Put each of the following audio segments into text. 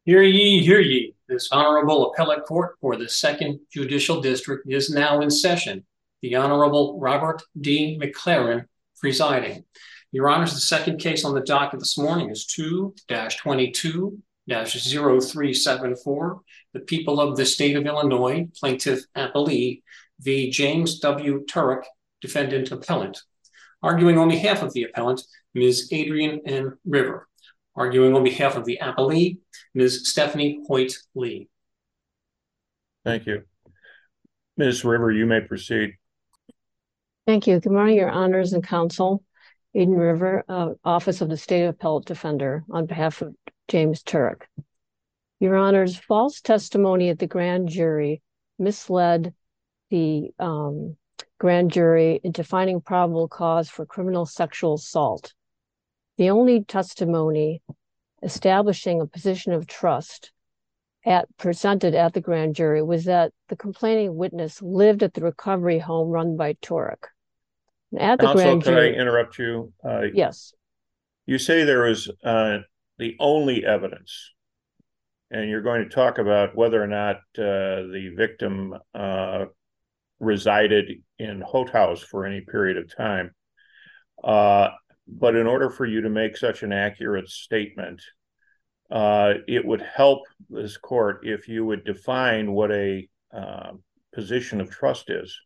Hear ye, hear ye. This Honorable Appellate Court for the Second Judicial District is now in session. The Honorable Robert D. McLaren presiding. Your Honors, the second case on the docket this morning is 2-22-0374. The people of the state of Illinois, Plaintiff Appellee v. James W. Turek, Defendant Appellant. Arguing on behalf of the appellant, Ms. Adrienne N. River. Arguing on behalf of the appellee, Ms. Stephanie Hoyt-Lee. Thank you. Ms. River, you may proceed. Thank you. Good morning, Your Honors and Counsel. Adrienne River, Office of the State Appellate Defender, on behalf of James Turek. Your Honors, false testimony at the grand jury misled the grand jury into finding probable cause for criminal sexual assault. The only testimony establishing a position of trust presented at the grand jury was that the complaining witness lived at the recovery home run by Turek. At the grand jury, could I interrupt you? Yes. You say there is the only evidence, and you're going to talk about whether or not the victim resided in Holt House for any period of time. But in order for you to make such an accurate statement, it would help this court if you would define what a position of trust is.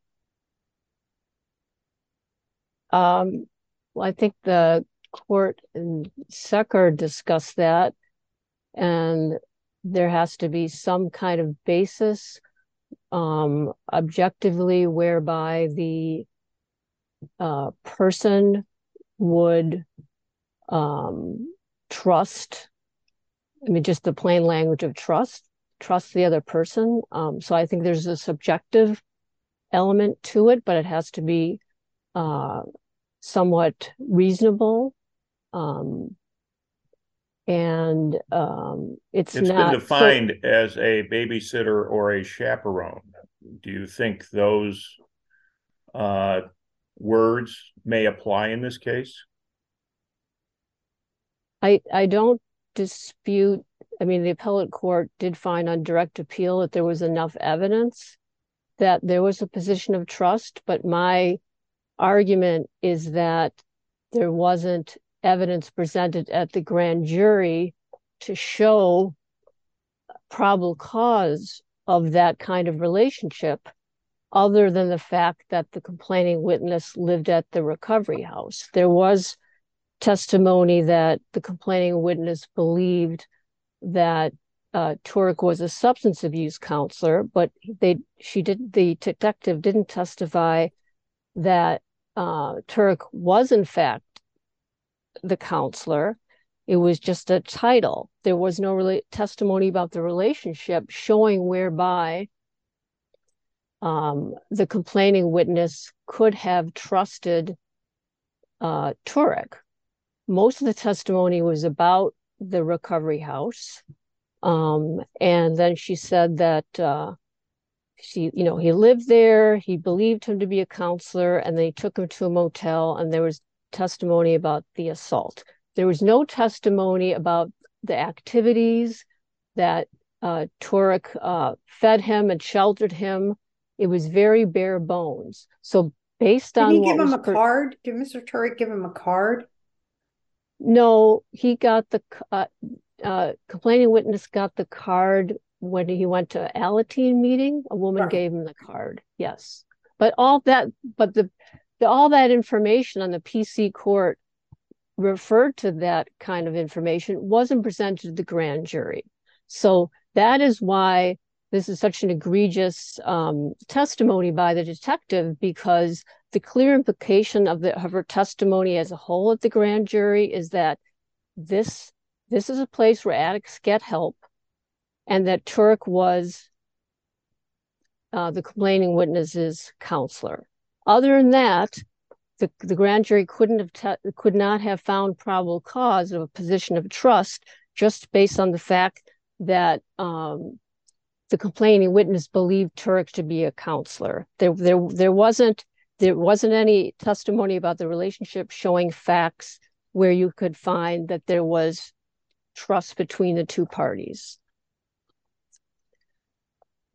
Well, I think the court in Secker discussed that, and there has to be some kind of basis objectively whereby the person would trust, just the plain language of trust the other person. So I think there's a subjective element to it, but it has to be somewhat reasonable. It's been defined as a babysitter or a chaperone. Do you think those words may apply in this case? I don't dispute. The appellate court did find on direct appeal that there was enough evidence that there was a position of trust, but my argument is that there wasn't evidence presented at the grand jury to show probable cause of that kind of relationship, other than the fact that the complaining witness lived at the recovery house. There was testimony that the complaining witness believed that Turek was a substance abuse counselor, but the detective didn't testify that Turek was in fact the counselor. It was just a title. There was no testimony about the relationship showing whereby the complaining witness could have trusted Turek. Most of the testimony was about the recovery house. And then she said that he lived there, he believed him to be a counselor, and they took him to a motel, and there was testimony about the assault. There was no testimony about the activities that Turek fed him and sheltered him. It was very bare bones. So based on Did he give him a card? Did Mr. Turek give him a card? No, he got the complaining witness got the card when he went to Alateen meeting. A woman gave him the card. Yes, but all that information on the PC court referred to that kind of information wasn't presented to the grand jury. So that is why this is such an egregious testimony by the detective, because the clear implication of her testimony as a whole at the grand jury is that this is a place where addicts get help, and that Turek was the complaining witness's counselor. Other than that, the grand jury could not have found probable cause of a position of trust just based on the fact that the complaining witness believed Turek to be a counselor. There wasn't any testimony about the relationship showing facts where you could find that there was trust between the two parties.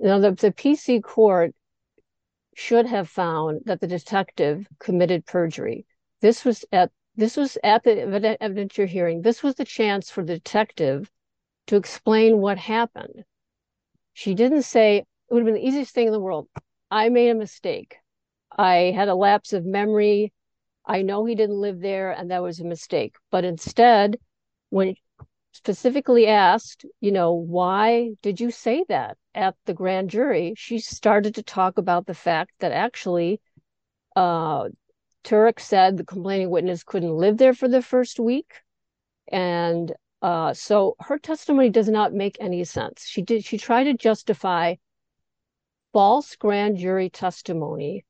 Now, the PC court should have found that the detective committed perjury. This was at the evidentiary hearing. This was the chance for the detective to explain what happened. She didn't say, it would have been the easiest thing in the world. I made a mistake. I had a lapse of memory. I know he didn't live there, and that was a mistake. But instead, when specifically asked, why did you say that at the grand jury, she started to talk about the fact that actually Turek said the complaining witness couldn't live there for the first week. And so her testimony does not make any sense. She tried to justify false grand jury testimony.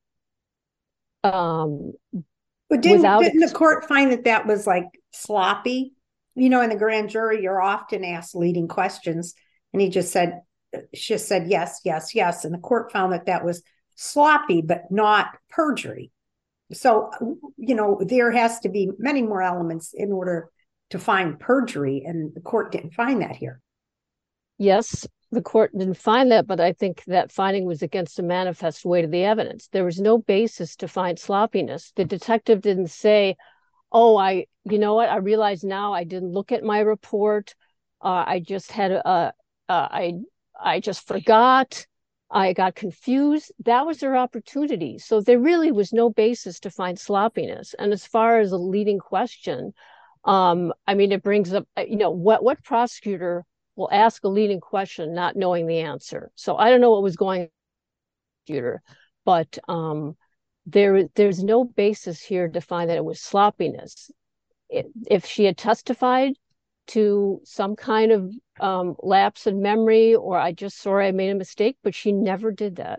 But didn't the court find that was like sloppy? In the grand jury, you're often asked leading questions, and she just said yes, yes, yes, and the court found that was sloppy, but not perjury. So, there has to be many more elements in order to find perjury, and the court didn't find that here. Yes, the court didn't find that, but I think that finding was against the manifest weight of the evidence. There was no basis to find sloppiness. The detective didn't say, oh, I realize now I didn't look at my report. I just had I just forgot. I got confused. That was their opportunity. So there really was no basis to find sloppiness. And as far as a leading question, it brings up, what prosecutor will ask a leading question not knowing the answer? So I don't know what was going on, but there's no basis here to find that it was sloppiness. If she had testified to some kind of lapse in memory, or I just saw I made a mistake, but she never did that.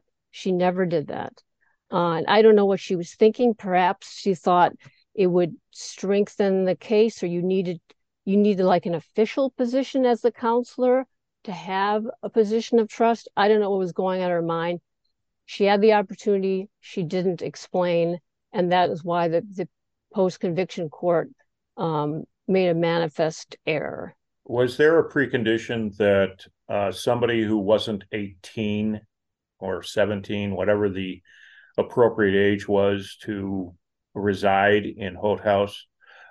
And I don't know what she was thinking. Perhaps she thought it would strengthen the case, or you needed like an official position as the counselor to have a position of trust. I don't know what was going on in her mind. She had the opportunity. She didn't explain. And that is why the post-conviction court made a manifest error. Was there a precondition that somebody who wasn't 18 or 17, whatever the appropriate age was to reside in Holt House,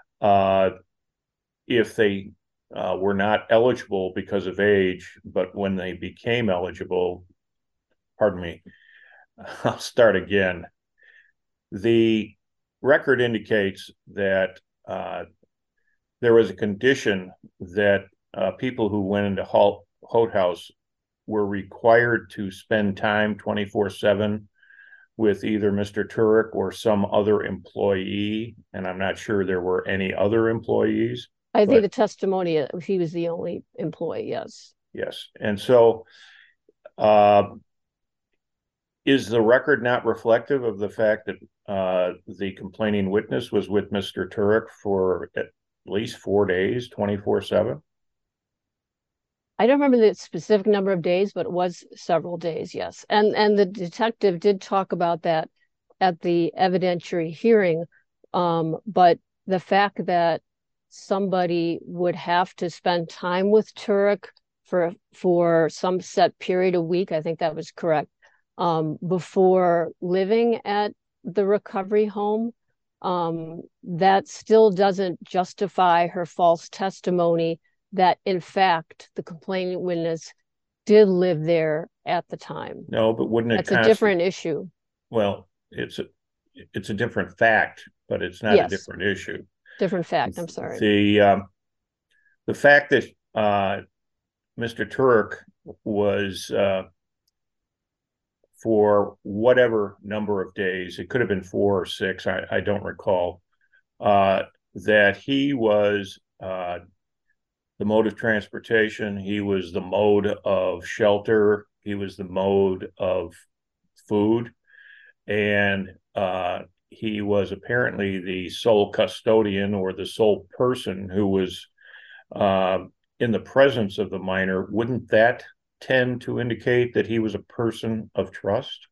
if they were not eligible because of age, but when they became eligible, pardon me, I'll start again. The record indicates that there was a condition that people who went into Holt House were required to spend time 24/7 with either Mr. Turek or some other employee, and I'm not sure there were any other employees. I think the testimony, he was the only employee, yes. Yes, and so is the record not reflective of the fact that the complaining witness was with Mr. Turek for at least 4 days, 24/7? I don't remember the specific number of days, but it was several days, yes. And the detective did talk about that at the evidentiary hearing. But the fact that somebody would have to spend time with Turek for some set period a week, I think that was correct, before living at the recovery home, that still doesn't justify her false testimony that, in fact, the complaining witness did live there at the time. No, but wouldn't it? That's a different issue. Well, it's a different fact, but it's not a different issue. Different fact. I'm sorry. The fact that Mr. Turek was for whatever number of days, it could have been 4 or 6, I don't recall, that he was the mode of transportation, he was the mode of shelter, he was the mode of food, and he was apparently the sole custodian or the sole person who was in the presence of the minor. Wouldn't that tend to indicate that he was a person of trust?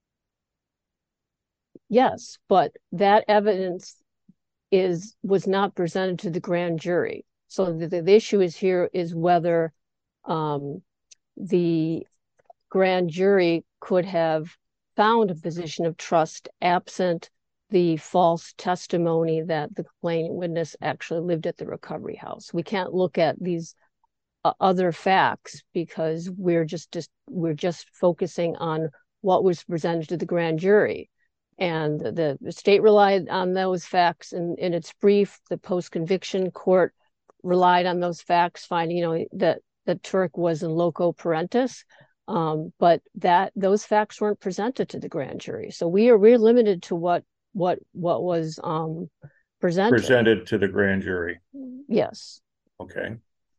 Yes, but that evidence was not presented to the grand jury. So the issue is here is whether the grand jury could have found a position of trust absent the false testimony that the complaining witness actually lived at the recovery house. We can't look at these other facts because we're just focusing on what was presented to the grand jury. And the state relied on those facts in its brief. The post-conviction court relied on those facts, finding, that Turek was in loco parentis, but those facts weren't presented to the grand jury. So we're limited to what was presented to the grand jury. Yes. Okay.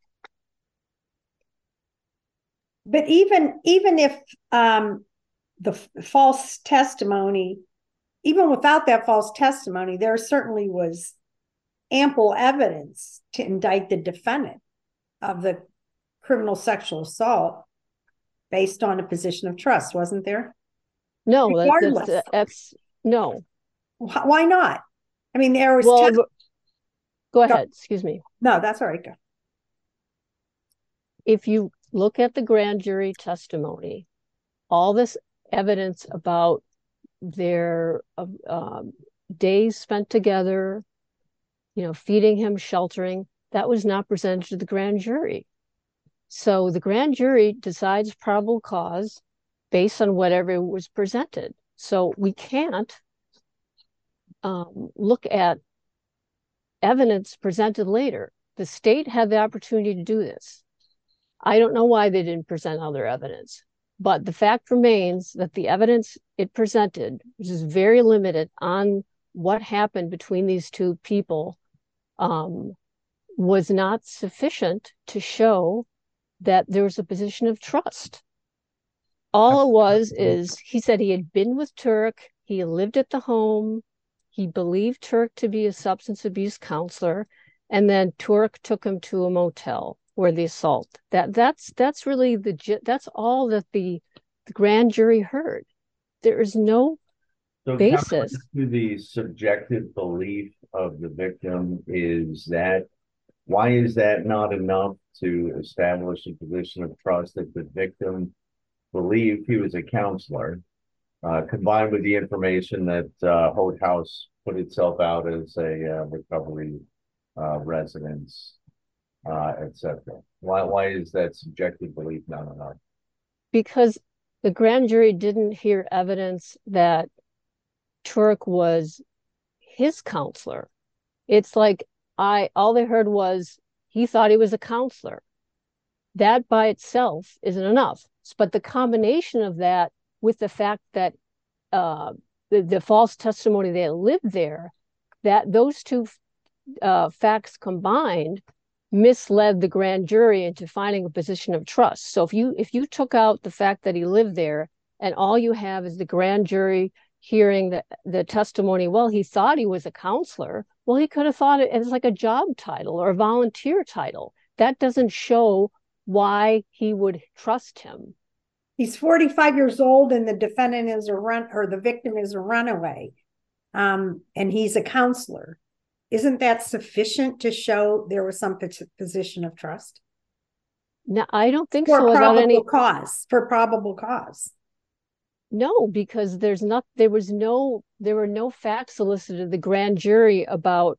But even if the false testimony, even without that false testimony, there certainly was ample evidence to indict the defendant of the criminal sexual assault based on a position of trust, wasn't there? No, that's no. Why not? I mean, there was. Go ahead. Excuse me. No, that's all right. Go. If you look at the grand jury testimony, all this evidence about their days spent together, feeding him, sheltering, that was not presented to the grand jury. So the grand jury decides probable cause based on whatever was presented. So we can't look at evidence presented later. The state had the opportunity to do this. I don't know why they didn't present other evidence, but the fact remains that the evidence it presented, which is very limited on what happened between these two people, was not sufficient to show that there was a position of trust. All it was is he said he had been with Turek, he lived at the home, he believed Turek to be a substance abuse counselor, and then Turek took him to a motel where the assault. That's really that's all that the grand jury heard. There is no basis. To the subjective belief of the victim, why is that not enough to establish a position of trust that the victim believed he was a counselor, combined with the information that Holt House put itself out as a recovery residence, etc.? Why is that subjective belief not enough? Because the grand jury didn't hear evidence that Turek was his counselor. It's like all they heard was he thought he was a counselor. That by itself isn't enough. But the combination of that with the fact that the false testimony they lived there, that those two facts combined misled the grand jury into finding a position of trust. So if you took out the fact that he lived there and all you have is the grand jury hearing the testimony, well, he thought he was a counselor. Well, he could have thought it as like a job title or a volunteer title. That doesn't show why he would trust him. He's 45 years old and the defendant is the victim is a runaway. And he's a counselor. Isn't that sufficient to show there was some position of trust? No, I don't think so. For probable cause. No, because there were no facts elicited to the grand jury about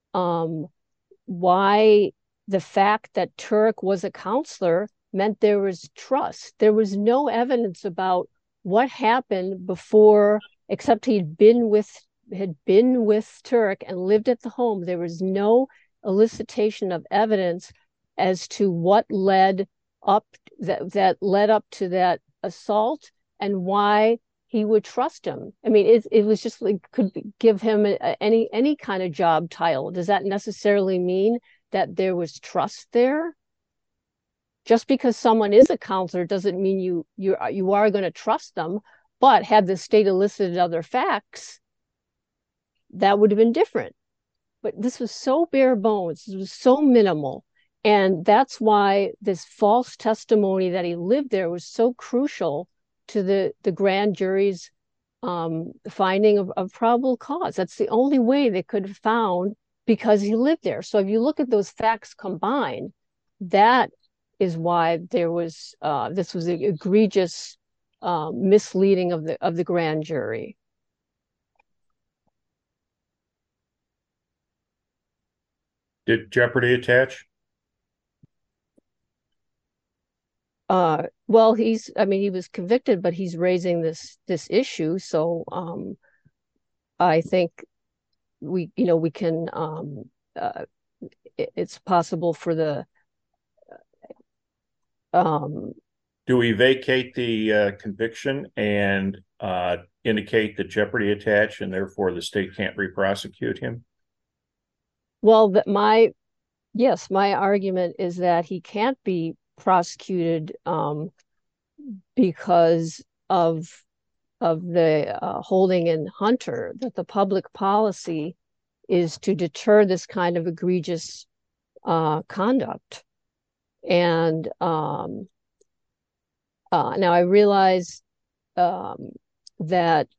why the fact that Turek was a counselor meant there was trust. There was no evidence about what happened before, except had been with Turek and lived at the home. There was no elicitation of evidence as to what led up that led up to that assault and why he would trust him. I mean, it was just like could give him any kind of job title. Does that necessarily mean that there was trust there? Just because someone is a counselor doesn't mean you are going to trust them. But had the state elicited other facts, that would have been different. But this was so bare bones. It was so minimal. And that's why this false testimony that he lived there was so crucial to the grand jury's finding of probable cause. That's the only way they could have found, because he lived there. So if you look at those facts combined, that is why there was this was an egregious misleading of the grand jury. Did jeopardy attach? Well, he was convicted, but he's raising this issue. So I think we can, it's possible for the, do we vacate the conviction and indicate that jeopardy attached and therefore the state can't re-prosecute him? Well, my argument is that he can't be prosecuted because of the holding in Hunter, that the public policy is to deter this kind of egregious conduct. And now I realize that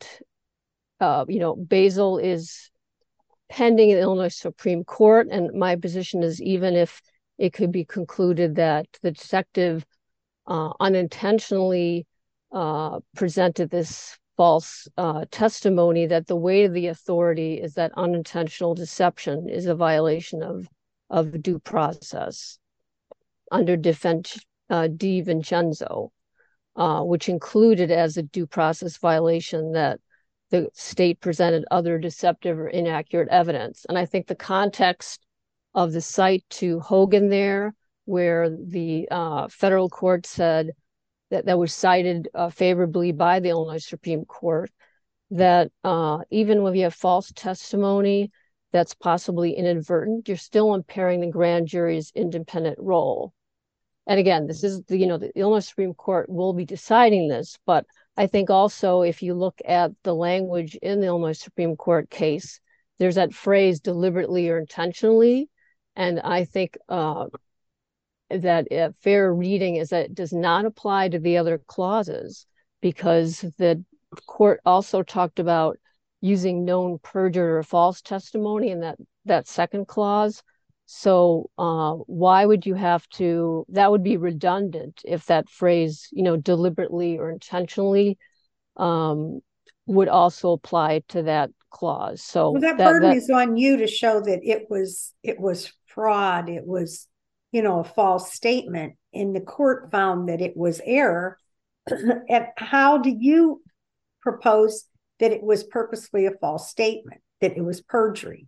Basil is pending in the Illinois Supreme Court, and my position is, even if it could be concluded that the detective unintentionally presented this false testimony, that the weight of the authority is that unintentional deception is a violation of due process under DiVincenzo, which included as a due process violation that the state presented other deceptive or inaccurate evidence. And I think the context of the cite to Hogan there, where the federal court said that was cited favorably by the Illinois Supreme Court, that even when you have false testimony that's possibly inadvertent, you're still impairing the grand jury's independent role. And again, this is the Illinois Supreme Court will be deciding this, but I think also if you look at the language in the Illinois Supreme Court case, there's that phrase deliberately or intentionally. And I think that a fair reading is that it does not apply to the other clauses, because the court also talked about using known perjured or false testimony in that second clause. So why would you have to, that would be redundant if that phrase, deliberately or intentionally would also apply to that clause. So that burden is on you to show that it was fraud. It was, a false statement, and the court found that it was error. And how do you propose that it was purposely a false statement, that it was perjury?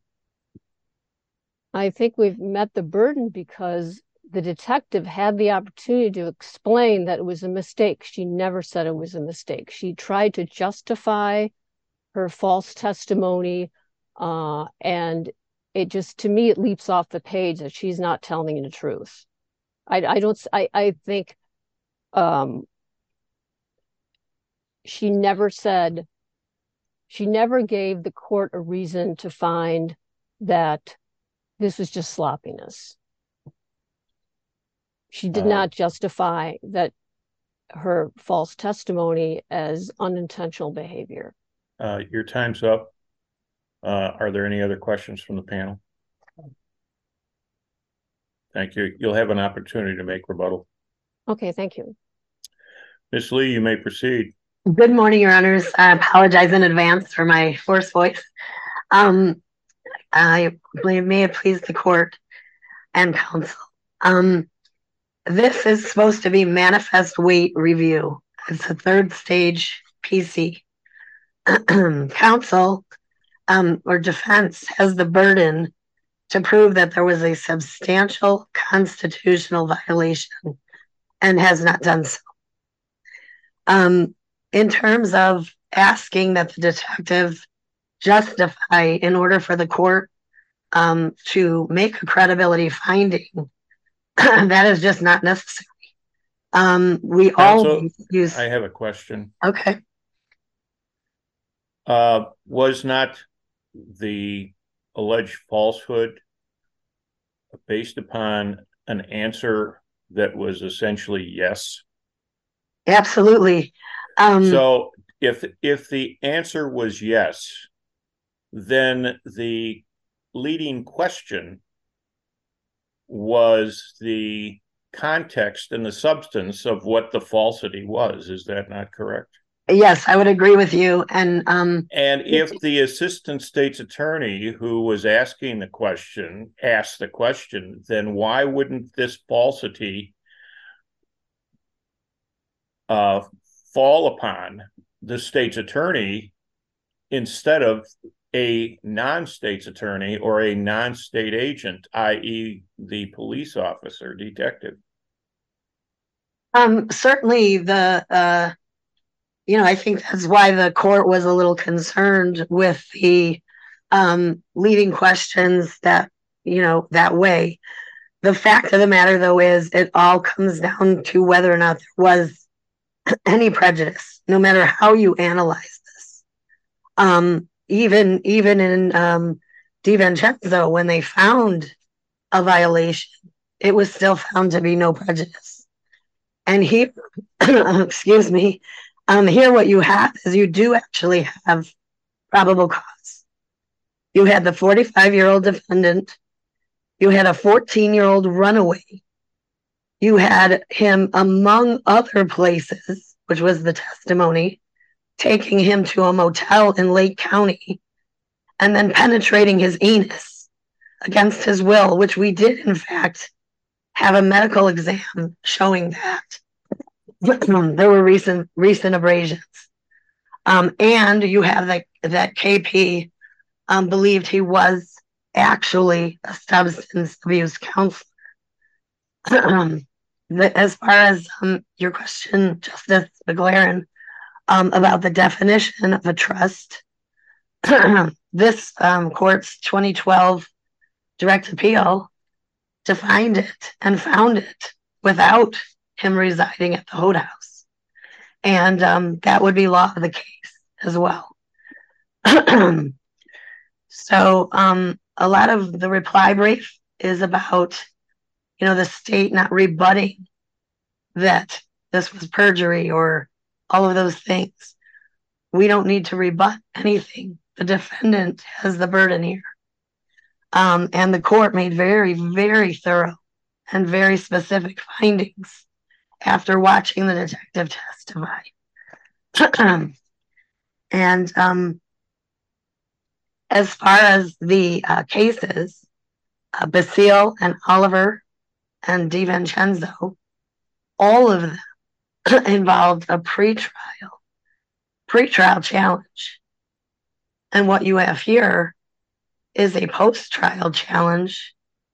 I think we've met the burden because the detective had the opportunity to explain that it was a mistake. She never said it was a mistake. She tried to justify her false testimony, and it just, to me, it leaps off the page that she's not telling the truth. I think she never gave the court a reason to find that this was just sloppiness. She did not justify that her false testimony as unintentional behavior. Your time's up. Are there any other questions from the panel? Thank you. You'll have an opportunity to make rebuttal. Okay, thank you. Ms. Lee, you may proceed. Good morning, Your Honors. I apologize in advance for my hoarse voice. I believe, may it please the court and counsel. This is supposed to be manifest weight review. It's a third stage PC. Counsel or defense has the burden to prove that there was a substantial constitutional violation and has not done so. In terms of asking that the detective justify in order for the court to make a credibility finding, that is just not necessary. We all use. I have a question. Okay. Was not the alleged falsehood based upon an answer that was essentially yes? Absolutely. So if the answer was yes, then the leading question was the context and the substance of what the falsity was. Is that not correct? Yes, I would agree with you. And if the assistant state's attorney who was asking the question asked the question, then why wouldn't this falsity fall upon the state's attorney instead of a non-state's attorney or a non-state agent, i.e. the police officer, detective? Certainly I think that's why the court was a little concerned with the leading questions that way. The fact of the matter, though, is it all comes down to whether or not there was any prejudice, no matter how you analyze this. Even in DiVincenzo, when they found a violation, it was still found to be no prejudice. And here, excuse me, here what you have is you do actually have probable cause. You had the 45-year-old defendant. You had a 14-year-old runaway. You had him, among other places, which was the testimony, taking him to a motel in Lake County and then penetrating his anus against his will, which we did, in fact, have a medical exam showing that. There were recent abrasions. And you have that KP believed he was actually a substance abuse counselor. As far as your question, Justice McLaren, about the definition of a trust, this court's 2012 direct appeal defined it and found it without him residing at the Holt House. And that would be law of the case as well. So a lot of the reply brief is about, the state not rebutting that this was perjury or all of those things. We don't need to rebut anything. The defendant has the burden here. And the court made very, very thorough and very specific findings after watching the detective testify. And as far as the cases, Basile and Oliver and DiVincenzo, all of them involved a pretrial challenge. And what you have here is a post-trial challenge.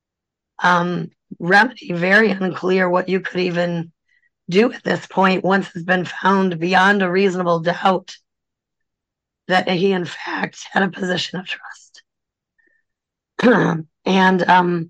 Remedy, very unclear what you could even do at this point once it's been found beyond a reasonable doubt that he in fact had a position of trust. And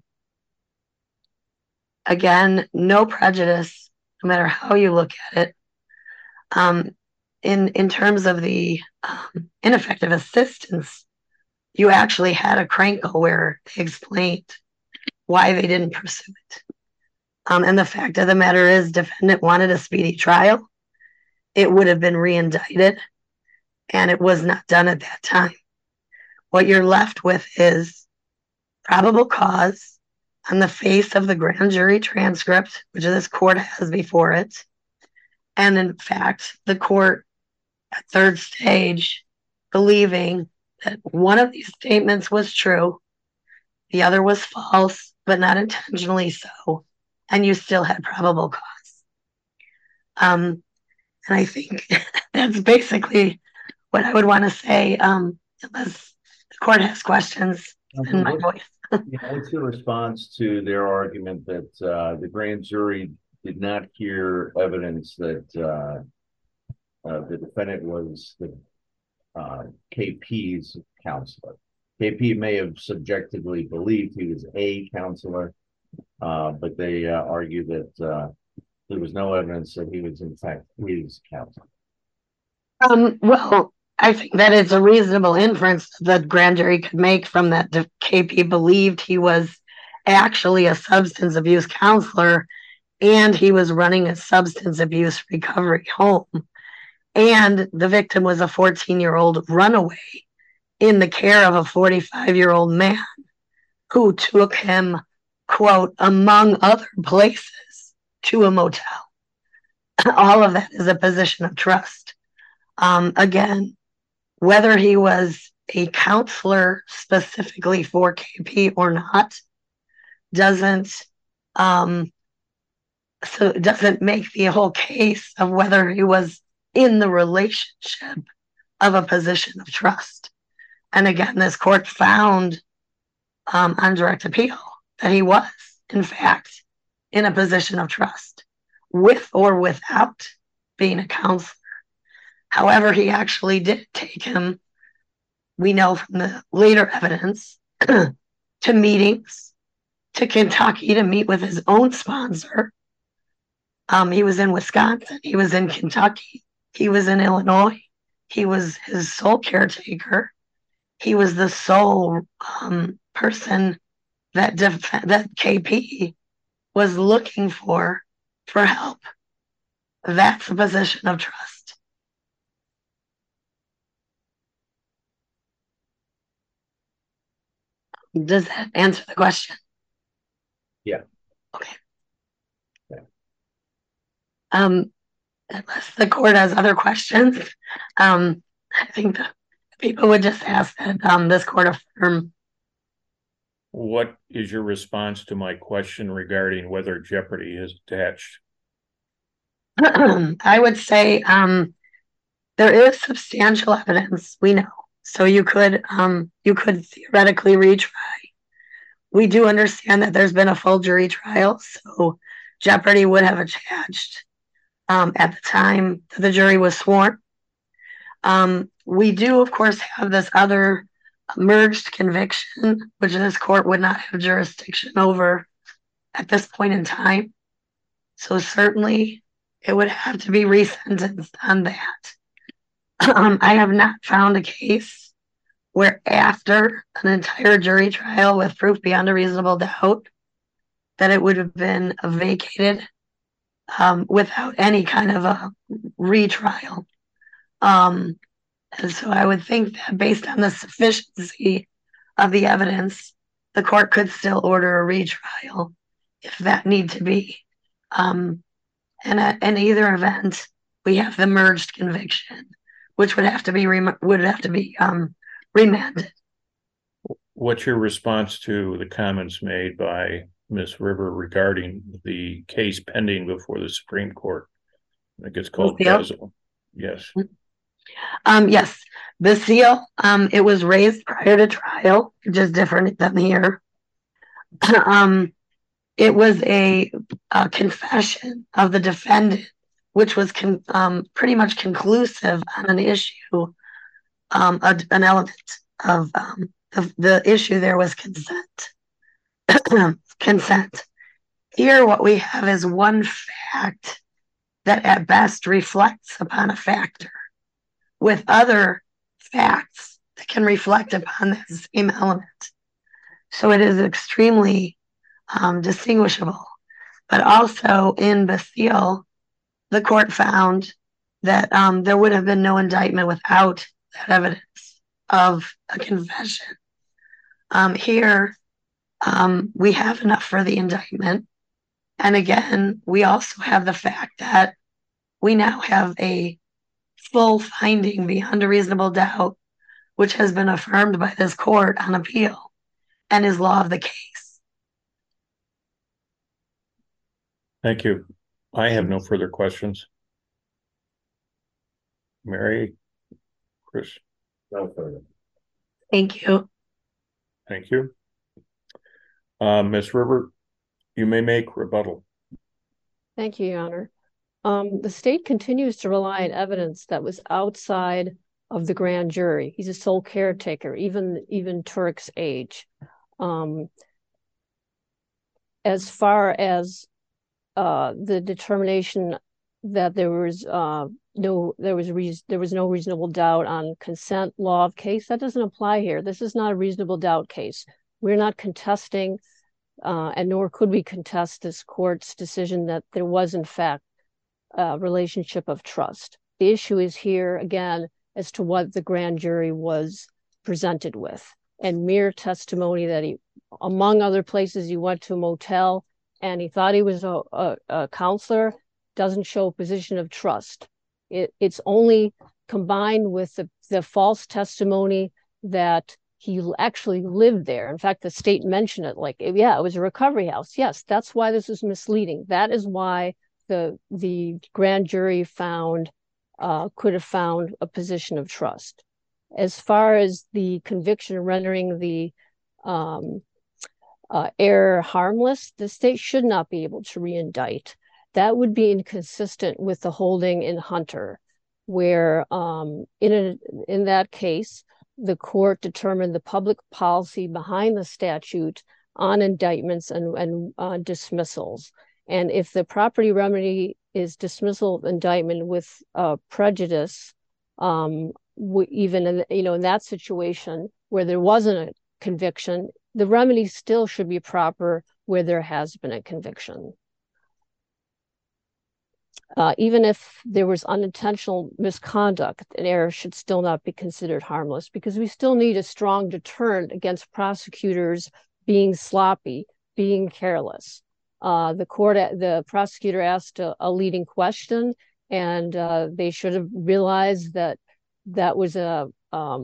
again, no prejudice, no matter how you look at it. In terms of the ineffective assistance, you actually had a Krankel where they explained why they didn't pursue it. And the fact of the matter is, defendant wanted a speedy trial. It would have been re-indicted, and it was not done at that time. What you're left with is probable cause on the face of the grand jury transcript, which this court has before it. And in fact, the court at third stage believing that one of these statements was true, the other was false, but not intentionally so, and you still had probable cause. And I think that's basically what I would want to say, unless the court has questions in my voice. What's your response to their argument that the grand jury did not hear evidence that the defendant was the KP's counselor? KP may have subjectively believed he was a counselor, but they argue that there was no evidence that he was in fact his counselor. Well, I think that it's a reasonable inference that grand jury could make from that KP believed he was actually a substance abuse counselor, and he was running a substance abuse recovery home. And the victim was a 14-year-old runaway in the care of a 45-year-old man who took him, quote, among other places, to a motel. All of that is a position of trust. Again, whether he was a counselor specifically for KP or not doesn't make the whole case of whether he was in the relationship of a position of trust. And again, this court found on direct appeal that he was, in fact, in a position of trust, with or without being a counselor. However, he actually did take him, we know from the later evidence, to meetings, to Kentucky to meet with his own sponsor. He was in Wisconsin, he was in Kentucky, he was in Illinois, he was his sole caretaker, he was the sole person that KP was looking for help. That's a position of trust. Does that answer the question? Yeah. Okay. Yeah. Unless the court has other questions, I think the people would just ask that this court affirm. What is your response to my question regarding whether jeopardy is attached? I would say there is substantial evidence, we know. So you could theoretically retry. We do understand that there's been a full jury trial, so jeopardy would have attached at the time that the jury was sworn. We do, of course, have this other merged conviction, which this court would not have jurisdiction over at this point in time. So certainly it would have to be resentenced on that. I have not found a case where after an entire jury trial with proof beyond a reasonable doubt that it would have been vacated without any kind of a retrial. And so I would think that based on the sufficiency of the evidence, the court could still order a retrial if that need to be. And in either event, we have the merged conviction, which would have to be remanded. What's your response to the comments made by Ms. River regarding the case pending before the Supreme Court? I think it's called Bezel. Yes. Yes, the seal, it was raised prior to trial, which is different than here. It was a confession of the defendant, which was pretty much conclusive on an issue, an element of the issue there was consent. Consent. Here, what we have is one fact that at best reflects upon a factor, with other facts that can reflect upon that same element. So it is extremely distinguishable. But also in Basile, the court found that there would have been no indictment without that evidence of a confession. Here, we have enough for the indictment. And again, we also have the fact that we now have a full finding beyond a reasonable doubt, which has been affirmed by this court on appeal and is law of the case. Thank you. I have no further questions. Mary, Chris? No further. Thank you. Thank you. Ms. River, you may make rebuttal. Thank you, Your Honor. The state continues to rely on evidence that was outside of the grand jury. He's a sole caretaker, even Turk's age. As far as the determination that there was no reasonable doubt on consent, law of case, that doesn't apply here. This is not a reasonable doubt case. We're not contesting, and nor could we contest this court's decision that there was in fact a relationship of trust. The issue is here again as to what the grand jury was presented with, and mere testimony that he, among other places, he went to a motel and he thought he was a counselor, doesn't show a position of trust. It's only combined with the false testimony that he actually lived there. In fact, the state mentioned it like, yeah, it was a recovery house. Yes, that's why this is misleading. That is why the grand jury could have found a position of trust. As far as the conviction rendering the error harmless, the state should not be able to reindict. That would be inconsistent with the holding in Hunter, where in that case, the court determined the public policy behind the statute on indictments and dismissals. And if the property remedy is dismissal of indictment with prejudice, even in that situation where there wasn't a conviction, the remedy still should be proper where there has been a conviction. Even if there was unintentional misconduct, an error should still not be considered harmless, because we still need a strong deterrent against prosecutors being sloppy, being careless. The prosecutor asked a leading question, and they should have realized that was an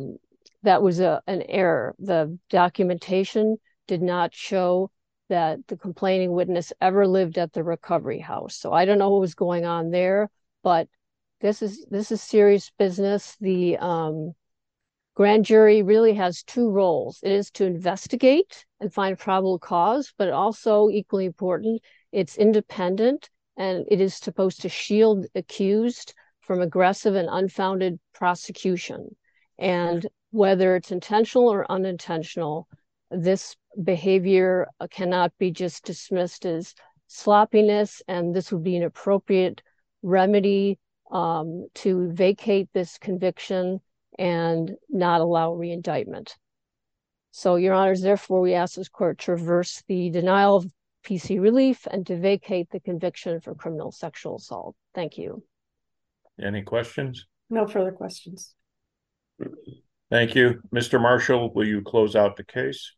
error. The documentation did not show that the complaining witness ever lived at the recovery house. So I don't know what was going on there, but this is serious business. The grand jury really has two roles. It is to investigate and find probable cause, but also equally important, it's independent, and it is supposed to shield accused from aggressive and unfounded prosecution. And whether it's intentional or unintentional, this behavior cannot be just dismissed as sloppiness, and this would be an appropriate remedy to vacate this conviction and not allow reindictment. So, Your Honors, therefore, we ask this court to reverse the denial of PC relief and to vacate the conviction for criminal sexual assault. Thank you. Any questions? No further questions. Thank you. Mr. Marshall, will you close out the case?